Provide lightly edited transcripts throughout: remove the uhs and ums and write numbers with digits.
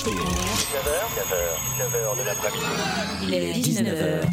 15h de l'après-midi. Il est 19h.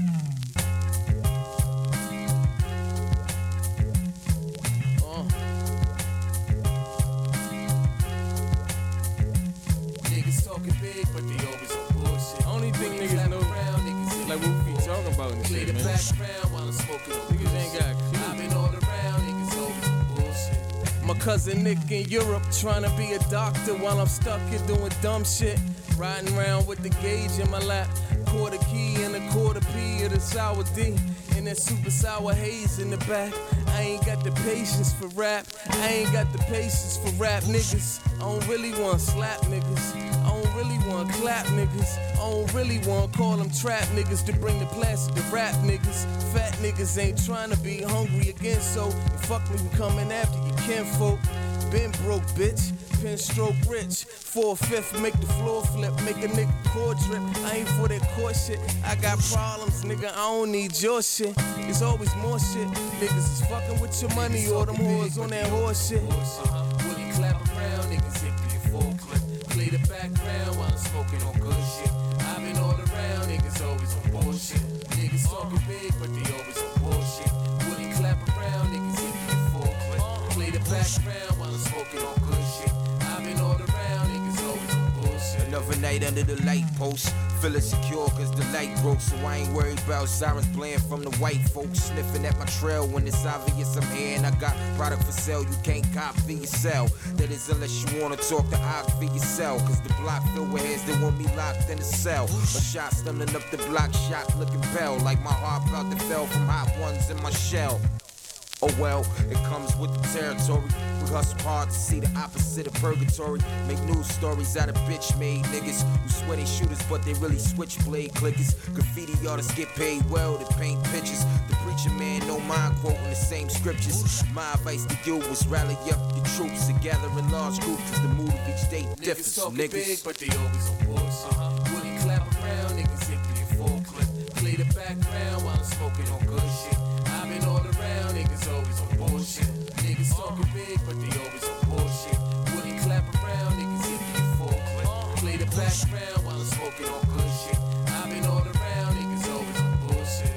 Niggas talking big, but they always on bullshit. Only thing niggas know, like what we talking about in this shit, man. Background while I'm smoking on niggas ain't got clue. I've been all around, niggas always on bullshit. My cousin Nick in Europe trying to be a doctor while I'm stuck here doing dumb shit. Riding around with the gauge in my lap. Quarter key and a quarter P of the sour D. And that super sour haze in the back. I ain't got the patience for rap. I ain't got the patience for rap niggas. I don't really want slap niggas. I don't really want clap niggas. I don't really want call them trap niggas to bring the plastic to rap niggas. Fat niggas ain't trying to be hungry again, so you fuck me, we coming after you kinfolk. Been broke, bitch. Pen stroke rich. 4/5 make the floor flip, make a nigga core drip. I ain't for that core shit. I got problems, nigga. I don't need your shit. It's always more shit. Niggas is fucking with your money or them whores on that horse shit. Willie clap around, niggas hit me a full clip. Play the background while I'm smoking on good shit. I've been all around, niggas always on bullshit. Niggas talking big, but they always on bullshit. Willie clap around, niggas hit me a full clip. Play the background while I'm smoking on good shit. I've been all around, niggas always on bullshit. Another night under the light post. Feeling secure cause the light broke, so I ain't worried about sirens playing from the white folks. Sniffing at my trail when it's obvious I'm here and I got product for sale. You can't cop for yourself. That is unless you wanna talk to Ock for yourself. Cause the block filled with heads that want me locked in a cell. A shot stumbling up the block, shot looking pale. Like my heart about to fell from hot ones in my shell. Oh well, it comes with the territory. We hustle hard to see the opposite of purgatory. Make news stories out of bitch-made niggas who swear they shooters, but they really switchblade clickers. Graffiti artists get paid well to paint pictures. The preacher man don't mind quoting the same scriptures. My advice to you was rally up the troops and gather in large groups, cause the mood of each day differs. Niggas talking big, but they always on bullshit. Willie clap around, niggas hit me a full clip. Play the background while I'm smoking on good shit. I've been all around, niggas always on bullshit. Niggas talking big, but they always on bullshit. Willie clap around, niggas hit me a full clip. Play the background while I'm smoking on good shit. I've been all around, niggas always on bullshit.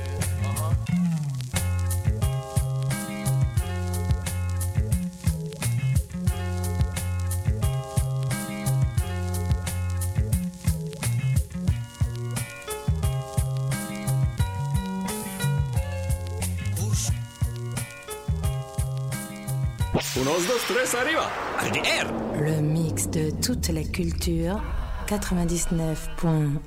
Unos, dos, tres, arriba. RDR. Le mix de toute la culture 99.1.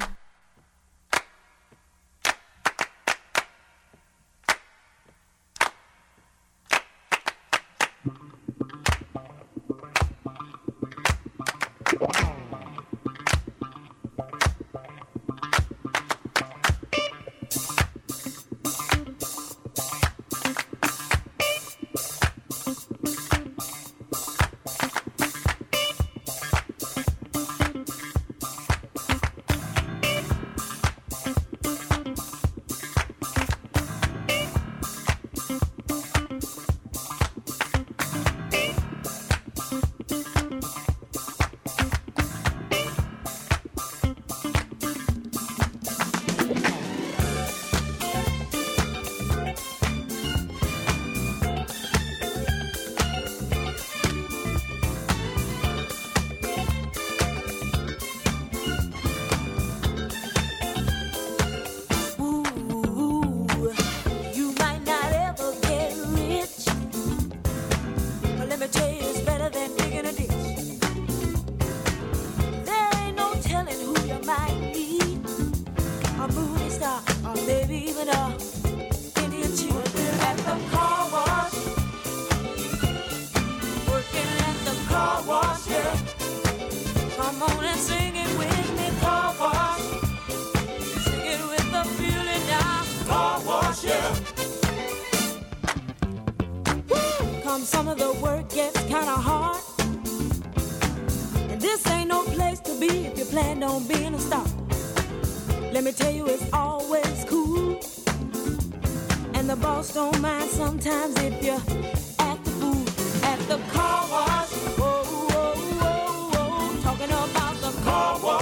Some of the work gets kinda hard, and this ain't no place to be if you plan on being a star. Let me tell you, it's always cool, and the boss don't mind sometimes if you act the fool at the car wash. Whoa, whoa, whoa, whoa, talking about the car wash.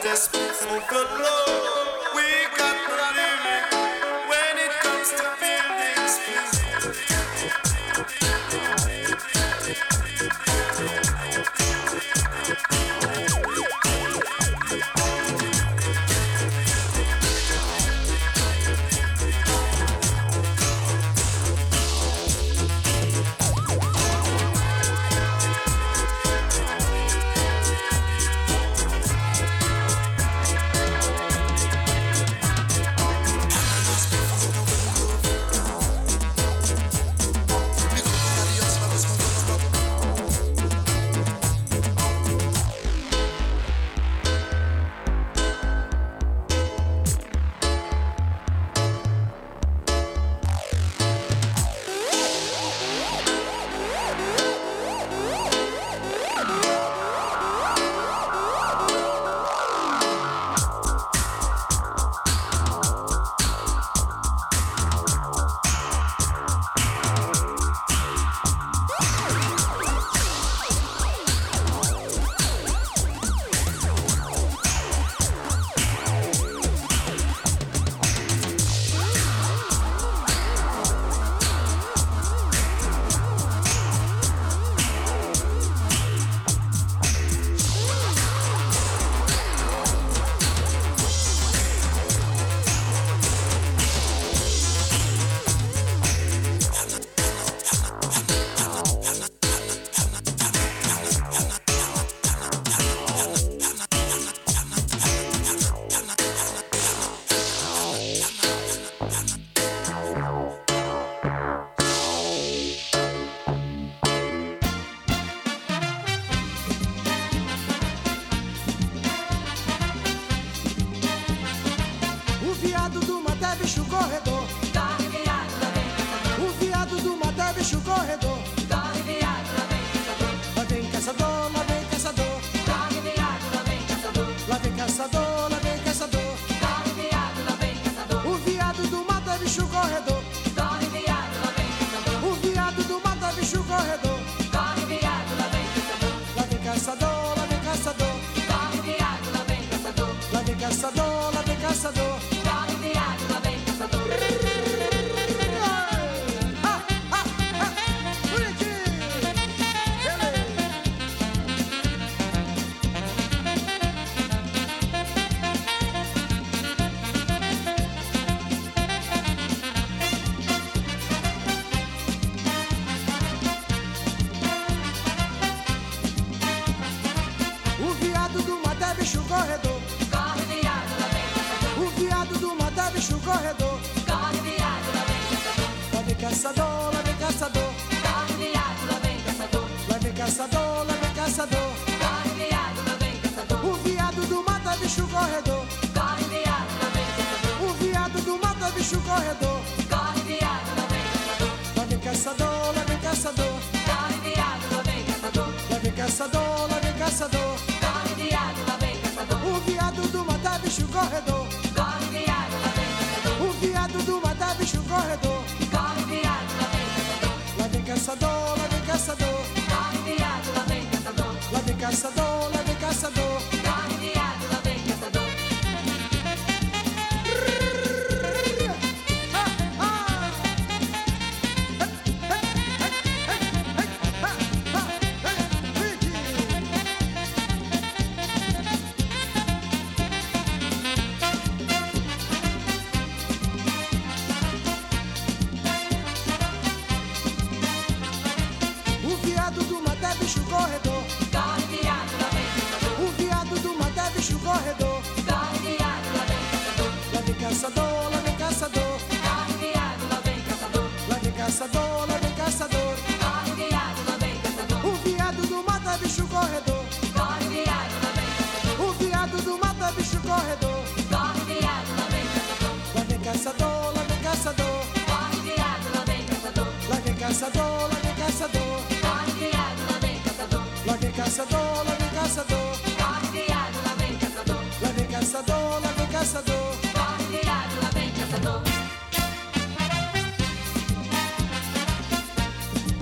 Just move the low. We got the limit when it comes to buildings.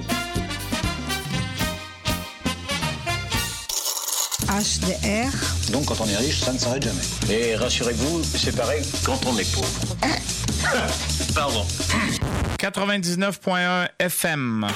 HDR Donc quand on est riche, ça ne s'arrête jamais. Et rassurez-vous, c'est pareil quand on est pauvre. Pardon. 99.1 FM.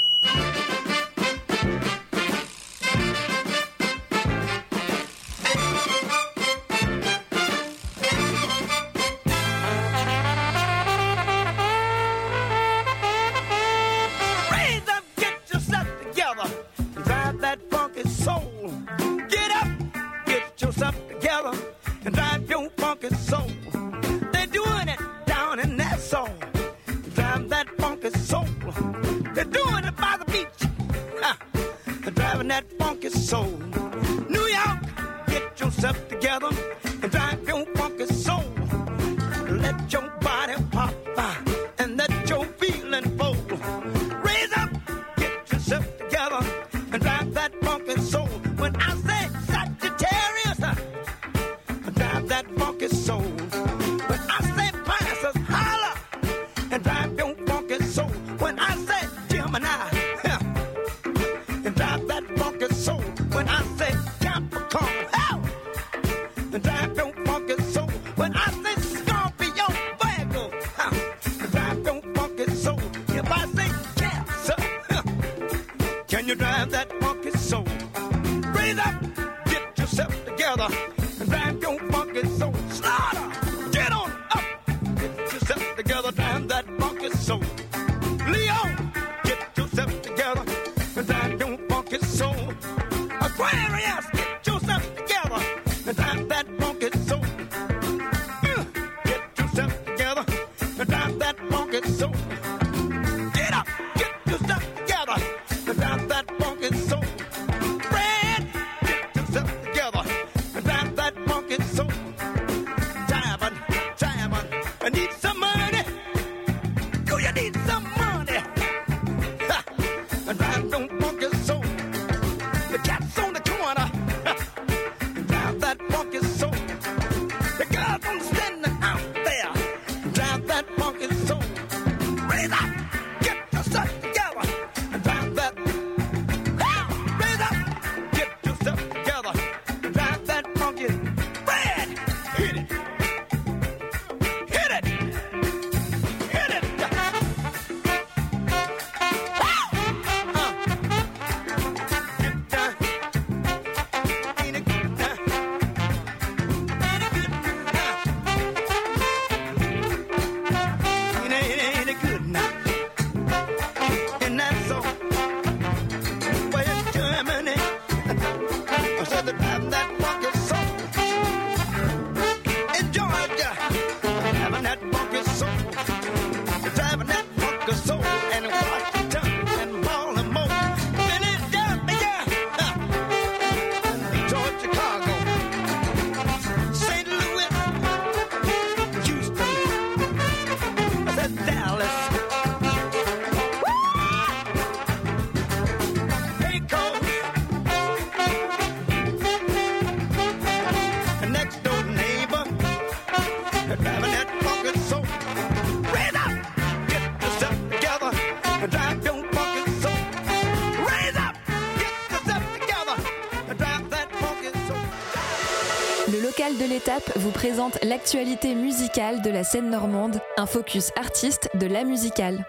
De l'étape vous présente l'actualité musicale de la scène normande, un focus artiste de la musicale.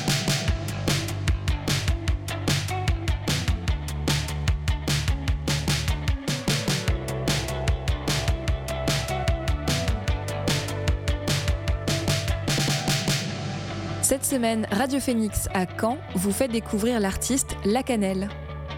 Cette semaine, Radio Phoenix à Caen vous fait découvrir l'artiste La Cannelle.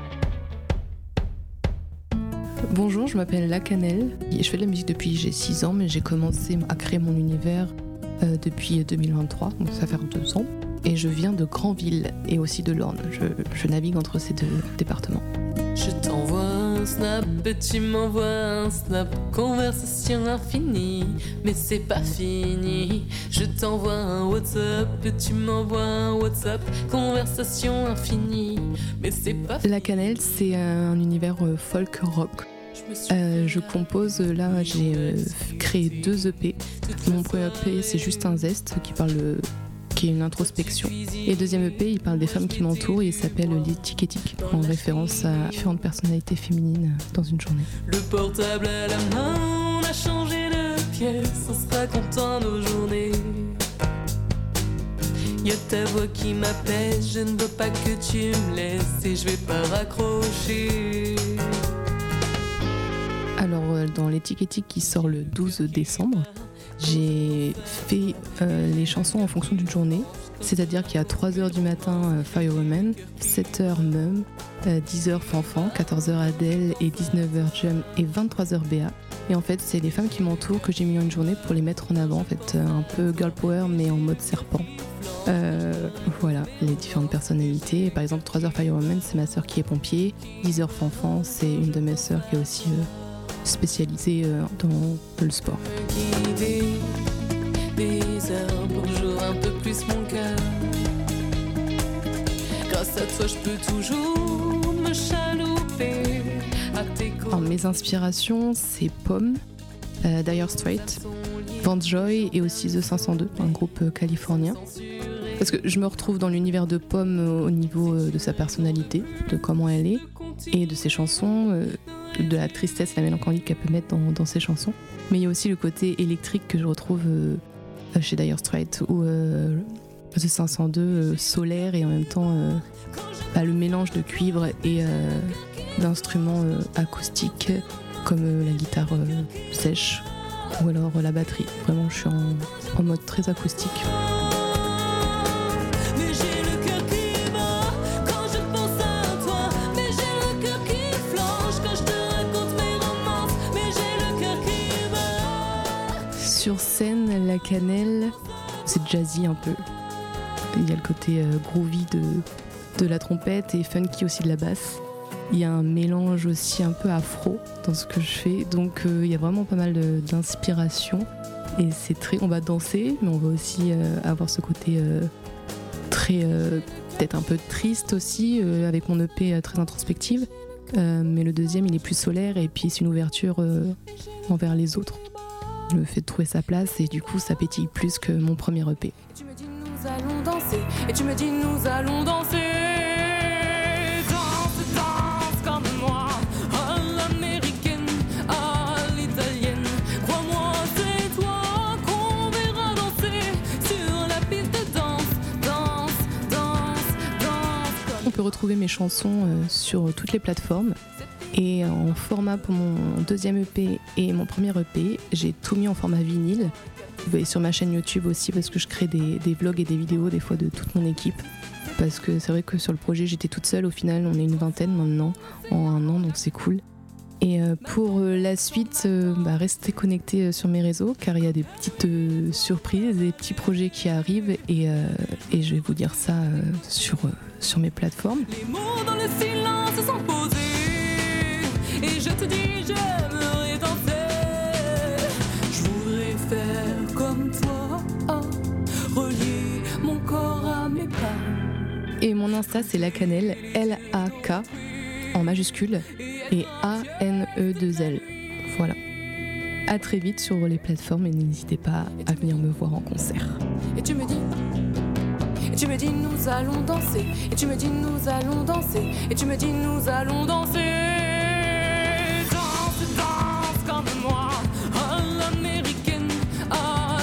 Bonjour, je m'appelle La Cannelle. Je fais de la musique depuis j'ai 6 ans, mais j'ai commencé à créer mon univers depuis 2023, donc ça fait 2 ans. Et je viens de Granville et aussi de l'Orne. Je navigue entre ces 2 départements. Je t'envoie un snap et tu m'envoies un snap. Conversation infinie, mais c'est pas fini. Je t'envoie un WhatsApp et tu m'envoies un WhatsApp. Conversation infinie, mais c'est pas fini. La Cannelle, c'est un univers folk rock. Je compose, là j'ai créé 2 EP. Mon premier EP c'est Juste un zeste qui parle qui est une introspection. Et le deuxième EP, il parle des femmes qui m'entourent et il s'appelle L'éthique éthique, en référence à différentes personnalités féminines dans une journée. Le portable à la main, on a changé de pièce, on sera content nos journées. Y'a ta voix qui m'appelle, je ne veux pas que tu me laisses et je vais pas raccrocher. Alors dans L'éthique éthique qui sort le 12 décembre, j'ai fait les chansons en fonction d'une journée. C'est-à-dire qu'il y a 3h du matin Firewoman, 7h Mum, 10h Fanfan, 14h Adele et 19h Jam et 23h Béa. Et en fait c'est les femmes qui m'entourent que j'ai mis en une journée pour les mettre en avant, en fait un peu girl power mais en mode serpent. Voilà, les différentes personnalités. Par exemple 3h Firewoman, c'est ma sœur qui est pompier. 10h Fanfan, c'est une de mes sœurs qui est aussi spécialisée dans le sport. Des heures pour jouer un peu plus mon cœur. Grâce à toi, je peux toujours me chalouper à tes côtés. Alors, mes inspirations, c'est Pomme, Dire Straits, Vance Joy et aussi The 502, un groupe californien. Parce que je me retrouve dans l'univers de Pomme au niveau de sa personnalité, de comment elle est, et de ses chansons, de la tristesse et la mélancolie qu'elle peut mettre dans ses chansons. Mais il y a aussi le côté électrique que je retrouve chez Dire Straits ou The 502, solaire et en même temps le mélange de cuivre et d'instruments acoustiques comme la guitare sèche ou alors la batterie. Vraiment, je suis en mode très acoustique. Sur scène, La Cannelle, c'est jazzy un peu. Il y a le côté groovy de la trompette et funky aussi de la basse. Il y a un mélange aussi un peu afro dans ce que je fais, donc il y a vraiment pas mal d'inspiration. Et c'est très, on va danser, mais on va aussi avoir ce côté très, peut-être un peu triste aussi, avec mon EP très introspective. Mais le deuxième, il est plus solaire et puis c'est une ouverture envers les autres. Je me fais trouver sa place et du coup ça pétille plus que mon premier EP. Tu me dis nous allons danser et tu me dis nous allons danser. Danse, danse comme moi, à l'américaine, à l'italienne. Crois-moi c'est toi qu'on verra danser sur la piste de danse. Danse, danse, danse. On peut retrouver mes chansons sur toutes les plateformes. Et en format pour mon deuxième EP et mon premier EP, j'ai tout mis en format vinyle. Vous voyez sur ma chaîne YouTube aussi parce que je crée des vlogs et des vidéos des fois de toute mon équipe. Parce que c'est vrai que sur le projet j'étais toute seule, au final on est une vingtaine maintenant en un an donc c'est cool. Et pour la suite, restez connectés sur mes réseaux car il y a des petites surprises, des petits projets qui arrivent et je vais vous dire ça sur mes plateformes. Les mots dans le silence sont posés. Et je te dis, j'aimerais danser. Je voudrais faire comme toi, relier mon corps à mes pas. Et mon Insta, c'est La Cannelle, L-A-K, en majuscule, et A-N-E-2-L. Voilà. À très vite sur les plateformes et n'hésitez pas à venir me voir en concert. Et tu me dis, nous allons danser. Et tu me dis, nous allons danser. Et tu me dis, nous allons danser. Danse comme moi, à l'américaine, à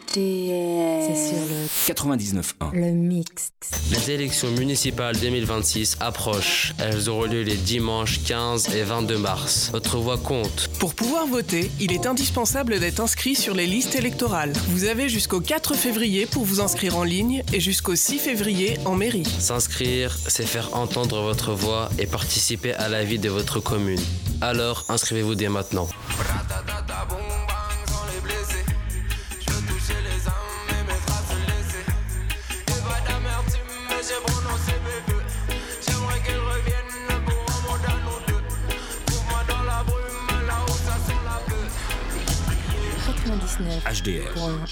C'est sur le 99.1. Le mix. Les élections municipales 2026 approchent. Elles auront lieu les dimanches 15 et 22 mars. Votre voix compte. Pour pouvoir voter, il est indispensable d'être inscrit sur les listes électorales. Vous avez jusqu'au 4 février pour vous inscrire en ligne et jusqu'au 6 février en mairie. S'inscrire, c'est faire entendre votre voix et participer à la vie de votre commune. Alors, inscrivez-vous dès maintenant. HDR.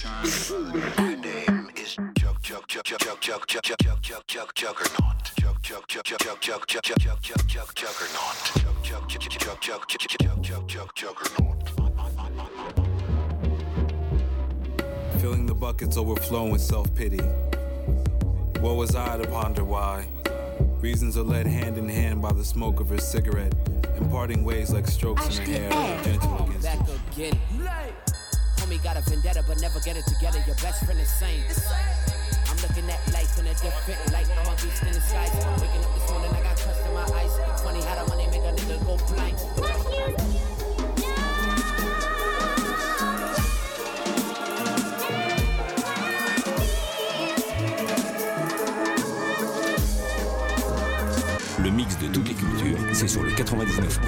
Filling the buckets overflowing with self-pity. What was I to ponder why? Reasons are led hand in hand by the smoke of her cigarette, imparting ways like strokes in her hair, gentle against it. Homie got a vendetta, but never get it together. Your best friend is sane. I'm looking at life in a different light. I'm a beast in the sky. Waking up this morning, I got crust in my eyes. Funny how the money make a nigga go blind. Le mix de toutes les cultures, c'est sur le 99.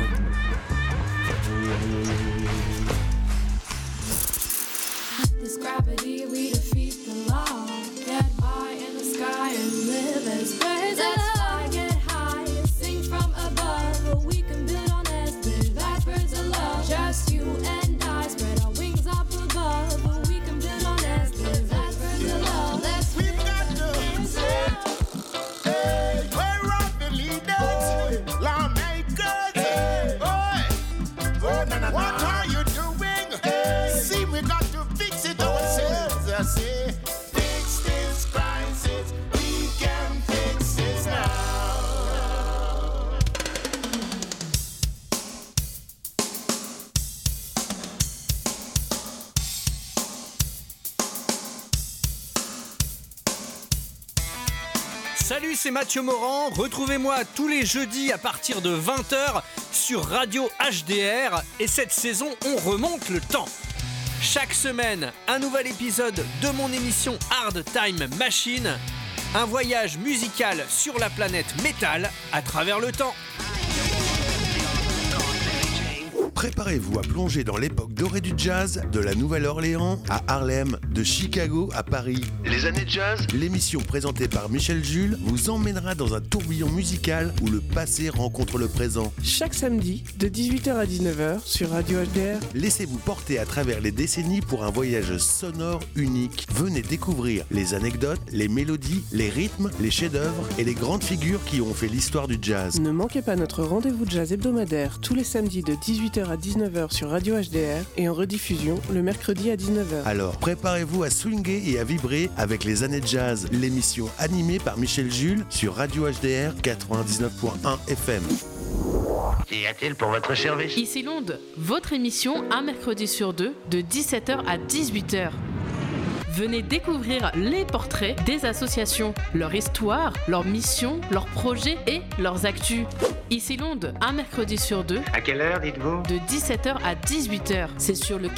This gravity, we defeat the law. Get high in the sky and live as birds. Let's fly, get high, sing from above. But we can build on this bridge like birds of love. Just you and I spread our wings up above. But we can build on this bridge like birds of love. Let's we've got to hey, we're up the leaders, lawmakers. Hey, boy, what are you doing? Hey, see, we got to fix it ourselves. I say, fix this crisis. We can fix this now. Salut, c'est Mathieu Morand. Retrouvez-moi tous les jeudis à partir de 20h sur Radio HDR. Et cette saison, on remonte le temps. Chaque semaine, un nouvel épisode de mon émission Hard Time Machine. Un voyage musical sur la planète métal à travers le temps. Préparez-vous à plonger dans l'époque dorée du jazz, de la Nouvelle-Orléans à Harlem, de Chicago à Paris. Les années jazz, l'émission présentée par Michel Jules vous emmènera dans un tourbillon musical où le passé rencontre le présent. Chaque samedi, de 18h à 19h sur Radio HDR. Laissez-vous porter à travers les décennies pour un voyage sonore unique. Venez découvrir les anecdotes, les mélodies, les rythmes, les chefs-d'œuvre et les grandes figures qui ont fait l'histoire du jazz. Ne manquez pas notre rendez-vous de jazz hebdomadaire tous les samedis de 18h à 19h sur Radio HDR et en rediffusion le mercredi à 19h. Alors préparez-vous à swinguer et à vibrer avec les années jazz, l'émission animée par Michel Jules sur Radio HDR 99.1 FM. Qu'y a-t-il pour votre service? Ici Londres, votre émission un mercredi sur deux de 17h à 18h. Venez découvrir les portraits des associations, leur histoire, leurs missions, leurs projets et leurs actus. Ici Londres, un mercredi sur deux. À quelle heure dites-vous? De 17h à 18h. C'est sur le